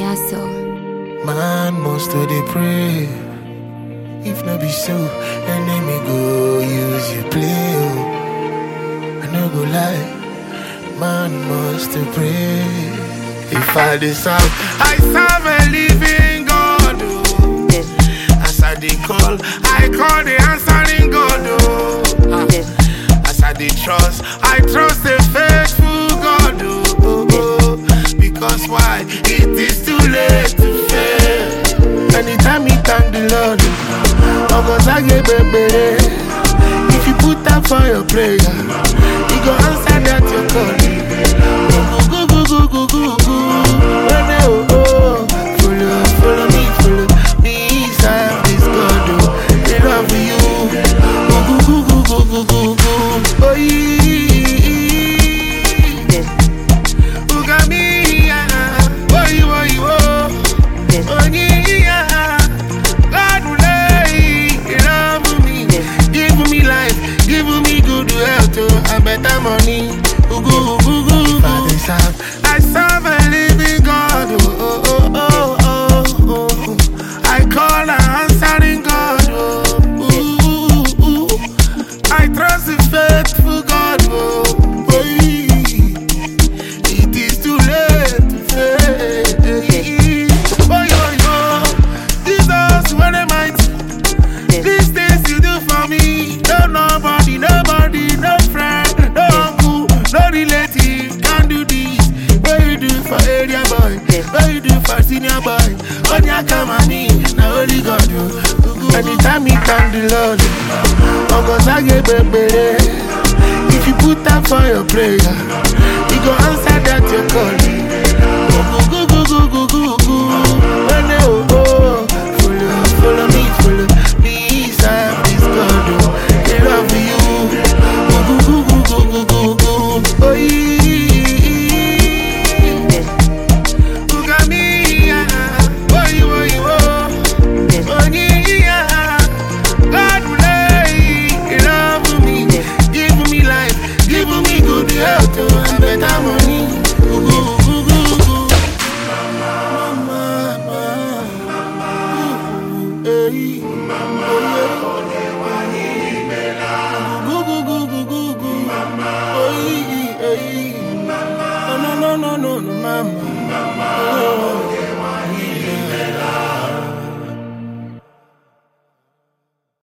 Sasso. Man must to dey pray. If no be so, enemy go use you play. Oh. I no go lie, man must to pray. If I deserve, I serve a living God. Oh. As I dey call, I call the answering God. Oh. As I dey trust, I trust the faithful God. Oh. Because why? It is too late to fail. Anytime you thank the Lord, I get better. If you put that for your prayer, He go answer that your call. Go, go, go, go, go, go. Follow me, serve this God. They love you. Go. Oh, yeah. Look at me, oh, yeah. God will love me, give me life, give me good health, and better money. I serve a living God. I call an answering God. I trust the faithful God. It is too late to fail. Jesus, what am I? These things you do for me, no nobody, no friend, no uncle, no relative can do this. What you do for area boy, what you do for senior boy, on your come on me, now only God do. Anytime you thank the Lord, I get better. If you put that for your prayer, He go answer that your call.